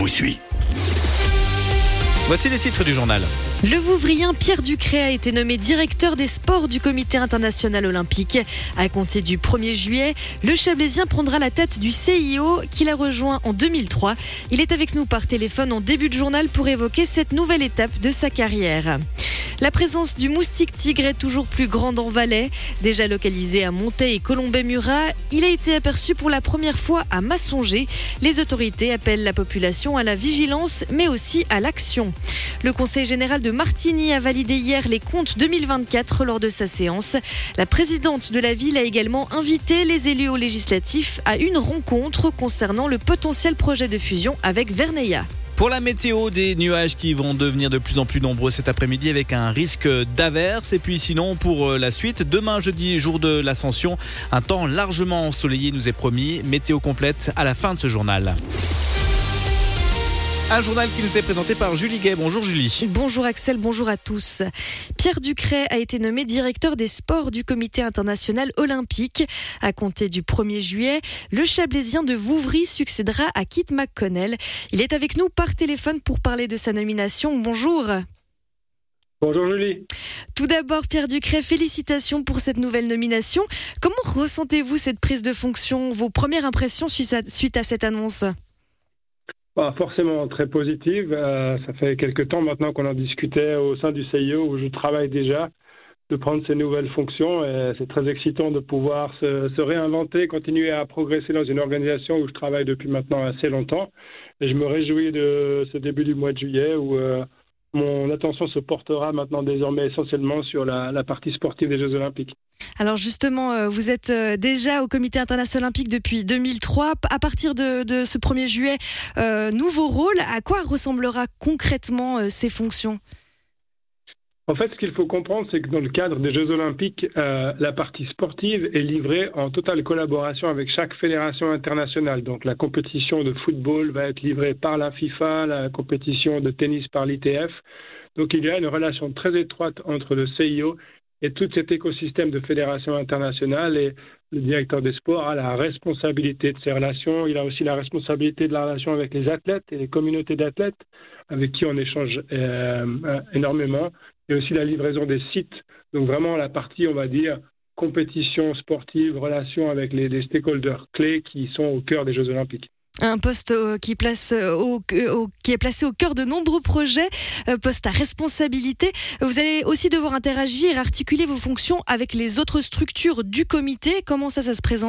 vous suit. Voici les titres du journal. Le Wouvrien Pierre Ducret a été nommé directeur des sports du Comité international olympique. À compter du 1er juillet, le Chablaisien prendra la tête du CIO qu'il a rejoint en 2003. Il est avec nous par téléphone en début de journal pour évoquer cette nouvelle étape de sa carrière. La présence du moustique tigre est toujours plus grande en Valais. Déjà localisé à Monteil et Colombey-Murat, il a été aperçu pour la première fois à Massonger. Les autorités appellent la population à la vigilance, mais aussi à l'action. Le Conseil général de Martigny a validé hier les comptes 2024 lors de sa séance. La présidente de la ville a également invité les élus aux législatifs à une rencontre concernant le potentiel projet de fusion avec Verneia. Pour la météo, des nuages qui vont devenir de plus en plus nombreux cet après-midi avec un risque d'averse. Et puis sinon, pour la suite, demain jeudi, jour de l'Ascension, un temps largement ensoleillé nous est promis. Météo complète à la fin de ce journal. Un journal qui nous est présenté par Julie Gay. Bonjour Julie. Bonjour Axel, bonjour à tous. Pierre Ducret a été nommé directeur des sports du Comité international olympique. À compter du 1er juillet, le Chablaisien de Vouvry succédera à Kit McConnell. Il est avec nous par téléphone pour parler de sa nomination. Bonjour. Bonjour Julie. Tout d'abord, Pierre Ducret, félicitations pour cette nouvelle nomination. Comment ressentez-vous cette prise de fonction? Vos premières impressions suite à cette annonce? Forcément très positive. Ça fait quelques temps maintenant qu'on en discutait au sein du CIO où je travaille déjà, de prendre ces nouvelles fonctions. Et c'est très excitant de pouvoir se réinventer, continuer à progresser dans une organisation où je travaille depuis maintenant assez longtemps. Et je me réjouis de ce début du mois de juillet où mon attention se portera maintenant désormais essentiellement sur la partie sportive des Jeux Olympiques. Alors justement, vous êtes déjà au Comité international olympique depuis 2003. À partir de ce 1er juillet, nouveau rôle. À quoi ressemblera concrètement ces fonctions ? En fait, ce qu'il faut comprendre, c'est que dans le cadre des Jeux Olympiques, la partie sportive est livrée en totale collaboration avec chaque fédération internationale. Donc la compétition de football va être livrée par la FIFA, la compétition de tennis par l'ITF. Donc il y a une relation très étroite entre le CIO et tout cet écosystème de fédérations internationales. Et le directeur des sports a la responsabilité de ces relations. Il a aussi la responsabilité de la relation avec les athlètes et les communautés d'athlètes avec qui on échange énormément. Et aussi la livraison des sites. Donc vraiment la partie, on va dire, compétition sportive, relation avec les stakeholders clés qui sont au cœur des Jeux Olympiques. Un poste qui est placé au cœur de nombreux projets, poste à responsabilité. Vous allez aussi devoir interagir, articuler vos fonctions avec les autres structures du comité. Comment ça se présente ?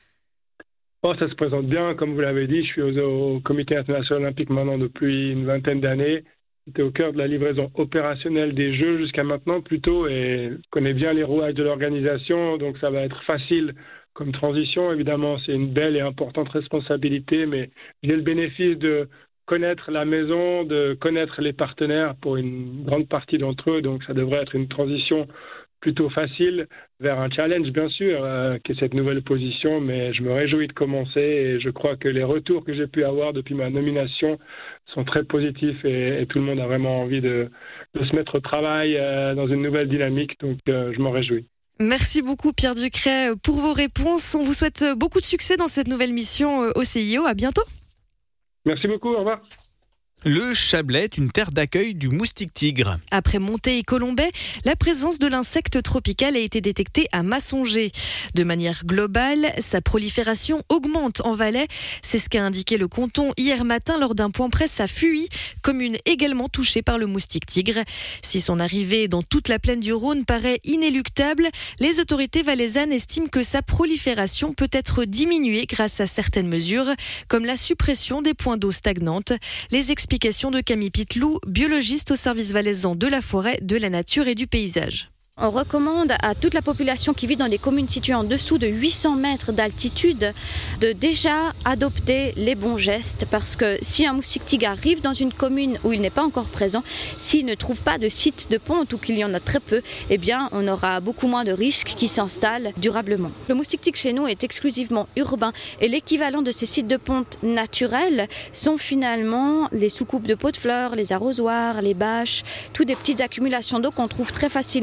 Ça se présente bien, comme vous l'avez dit. Je suis au Comité international olympique maintenant depuis une vingtaine d'années. J'étais au cœur de la livraison opérationnelle des Jeux jusqu'à maintenant plutôt et je connais bien les rouages de l'organisation, donc ça va être facile comme transition. Évidemment, c'est une belle et importante responsabilité, mais j'ai le bénéfice de connaître la maison, de connaître les partenaires pour une grande partie d'entre eux, donc ça devrait être une transition plutôt facile vers un challenge, bien sûr, qui est cette nouvelle position, mais je me réjouis de commencer et je crois que les retours que j'ai pu avoir depuis ma nomination sont très positifs et tout le monde a vraiment envie de se mettre au travail dans une nouvelle dynamique, donc je m'en réjouis. Merci beaucoup Pierre Ducret pour vos réponses. On vous souhaite beaucoup de succès dans cette nouvelle mission au CIO. À bientôt. Merci beaucoup, au revoir. Le Chablais est une terre d'accueil du moustique tigre. Après Monteil et Colombey, la présence de l'insecte tropical a été détectée à Massonger. De manière globale, sa prolifération augmente en Valais. C'est ce qu'a indiqué le canton hier matin lors d'un point presse à Fuy, commune également touchée par le moustique tigre. Si son arrivée dans toute la plaine du Rhône paraît inéluctable, les autorités valaisannes estiment que sa prolifération peut être diminuée grâce à certaines mesures, comme la suppression des points d'eau stagnantes. Les explications de Camille Pitlou, biologiste au service valaisan de la forêt, de la nature et du paysage. On recommande à toute la population qui vit dans des communes situées en dessous de 800 mètres d'altitude de déjà adopter les bons gestes parce que si un moustique tigre arrive dans une commune où il n'est pas encore présent, s'il ne trouve pas de site de ponte ou qu'il y en a très peu, eh bien on aura beaucoup moins de risques qui s'installent durablement. Le moustique tigre chez nous est exclusivement urbain et l'équivalent de ces sites de ponte naturels sont finalement les soucoupes de pots de fleurs, les arrosoirs, les bâches, toutes des petites accumulations d'eau qu'on trouve très facilement dans les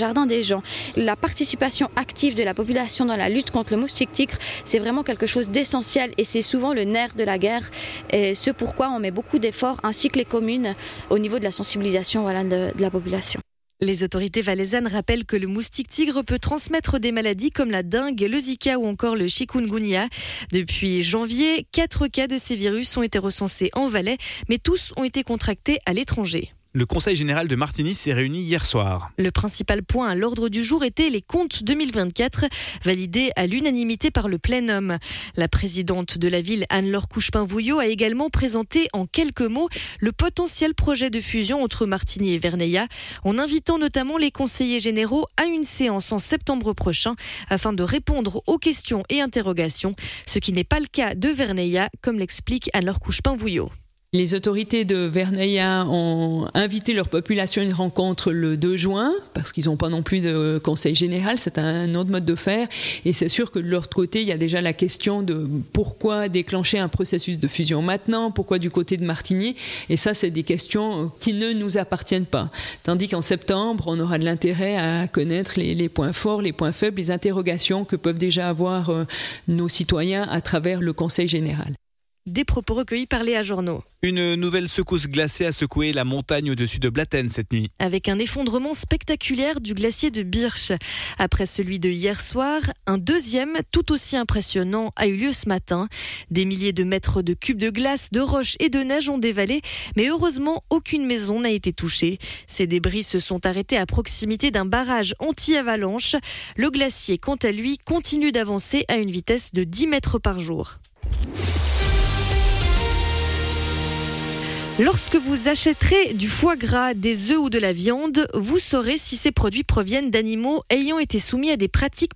jardins des gens. La participation active de la population dans la lutte contre le moustique tigre, c'est vraiment quelque chose d'essentiel et c'est souvent le nerf de la guerre. Et ce pourquoi on met beaucoup d'efforts, ainsi que les communes, au niveau de la sensibilisation de la population. Les autorités valaisannes rappellent que le moustique tigre peut transmettre des maladies comme la dengue, le Zika ou encore le chikungunya. Depuis janvier, 4 cas de ces virus ont été recensés en Valais, mais tous ont été contractés à l'étranger. Le Conseil général de Martigny s'est réuni hier soir. Le principal point à l'ordre du jour était les comptes 2024, validés à l'unanimité par le plénum. La présidente de la ville, Anne-Laure Couchepin-Vouillot, a également présenté en quelques mots le potentiel projet de fusion entre Martigny et Verneilla, en invitant notamment les conseillers généraux à une séance en septembre prochain afin de répondre aux questions et interrogations, ce qui n'est pas le cas de Verneilla, comme l'explique Anne-Laure Couchepin-Vouillot. Les autorités de Verneilla ont invité leur population à une rencontre le 2 juin, parce qu'ils n'ont pas non plus de conseil général, c'est un autre mode de faire. Et c'est sûr que de leur côté, il y a déjà la question de pourquoi déclencher un processus de fusion maintenant, pourquoi du côté de Martigny. Et ça, c'est des questions qui ne nous appartiennent pas. Tandis qu'en septembre, on aura de l'intérêt à connaître les points forts, les points faibles, les interrogations que peuvent déjà avoir nos citoyens à travers le conseil général. Des propos recueillis par Léa Journeau. Une nouvelle secousse glacée a secoué la montagne au-dessus de Blatten cette nuit. Avec un effondrement spectaculaire du glacier de Birch. Après celui de hier soir, un deuxième, tout aussi impressionnant, a eu lieu ce matin. Des milliers de mètres de cubes de glace, de roches et de neige ont dévalé, mais heureusement, aucune maison n'a été touchée. Ces débris se sont arrêtés à proximité d'un barrage anti-avalanche. Le glacier, quant à lui, continue d'avancer à une vitesse de 10 mètres par jour. Lorsque vous achèterez du foie gras, des œufs ou de la viande, vous saurez si ces produits proviennent d'animaux ayant été soumis à des pratiques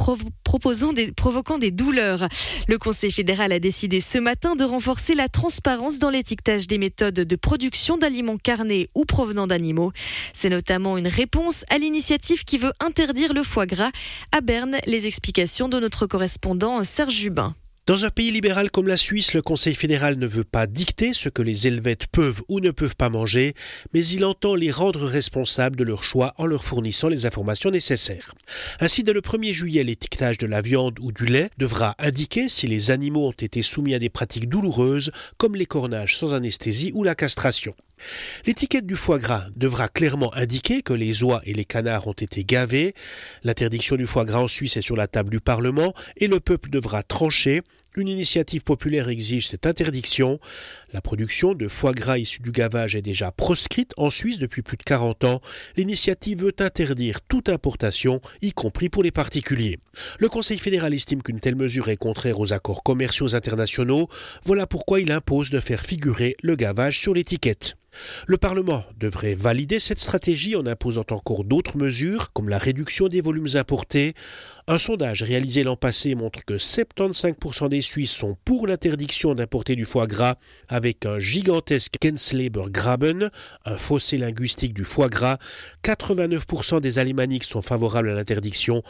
provoquant des douleurs. Le Conseil fédéral a décidé ce matin de renforcer la transparence dans l'étiquetage des méthodes de production d'aliments carnés ou provenant d'animaux. C'est notamment une réponse à l'initiative qui veut interdire le foie gras. À Berne, les explications de notre correspondant Serge Jubin. Dans un pays libéral comme la Suisse, le Conseil fédéral ne veut pas dicter ce que les Helvètes peuvent ou ne peuvent pas manger, mais il entend les rendre responsables de leur choix en leur fournissant les informations nécessaires. Ainsi, dès le 1er juillet, l'étiquetage de la viande ou du lait devra indiquer si les animaux ont été soumis à des pratiques douloureuses, comme l'écornage sans anesthésie ou la castration. L'étiquette du foie gras devra clairement indiquer que les oies et les canards ont été gavés. L'interdiction du foie gras en Suisse est sur la table du Parlement et le peuple devra trancher. Une initiative populaire exige cette interdiction. La production de foie gras issu du gavage est déjà proscrite en Suisse depuis plus de 40 ans. L'initiative veut interdire toute importation, y compris pour les particuliers. Le Conseil fédéral estime qu'une telle mesure est contraire aux accords commerciaux internationaux. Voilà pourquoi il impose de faire figurer le gavage sur l'étiquette. Le Parlement devrait valider cette stratégie en imposant encore d'autres mesures, comme la réduction des volumes importés. Un sondage réalisé l'an passé montre que 75% des Suisses sont pour l'interdiction d'importer du foie gras, avec un gigantesque Genslebergraben, un fossé linguistique du foie gras. 89% des alémaniques sont favorables à l'interdiction,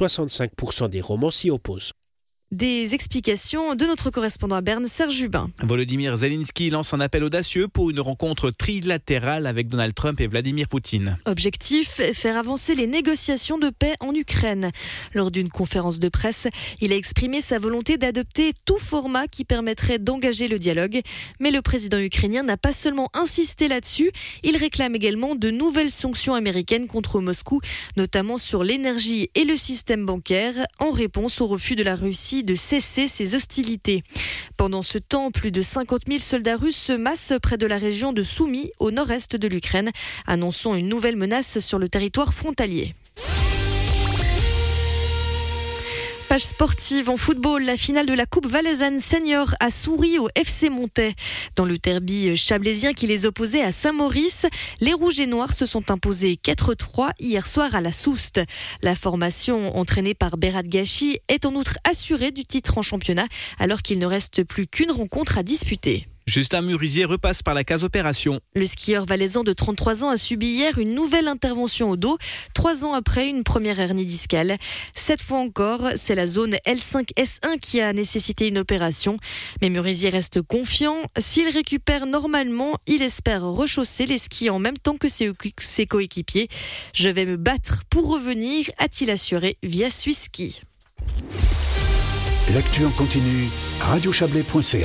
65% des Romans s'y opposent. Des explications de notre correspondant à Berne, Serge Jubin. Volodymyr Zelensky lance un appel audacieux pour une rencontre trilatérale avec Donald Trump et Vladimir Poutine. Objectif, faire avancer les négociations de paix en Ukraine. Lors d'une conférence de presse, il a exprimé sa volonté d'adopter tout format qui permettrait d'engager le dialogue. Mais le président ukrainien n'a pas seulement insisté là-dessus, il réclame également de nouvelles sanctions américaines contre Moscou, notamment sur l'énergie et le système bancaire, en réponse au refus de la Russie de cesser ses hostilités. Pendant ce temps, plus de 50 000 soldats russes se massent près de la région de Soumy, au nord-est de l'Ukraine, annonçant une nouvelle menace sur le territoire frontalier. Page sportive en football, la finale de la Coupe valaisanne senior a souri au FC Montais. Dans le derby chablaisien qui les opposait à Saint-Maurice, les Rouges et Noirs se sont imposés 4-3 hier soir à la Soust. La formation entraînée par Berat Gachi est en outre assurée du titre en championnat alors qu'il ne reste plus qu'une rencontre à disputer. Justin Murisier repasse par la case opération. Le skieur valaisan de 33 ans a subi hier une nouvelle intervention au dos, 3 ans après une première hernie discale. Cette fois encore, c'est la zone L5-S1 qui a nécessité une opération. Mais Murisier reste confiant. S'il récupère normalement, il espère rechausser les skis en même temps que ses coéquipiers. Je vais me battre pour revenir, a-t-il assuré via Swiss Ski. L'actu en continu, radiochablais.ca.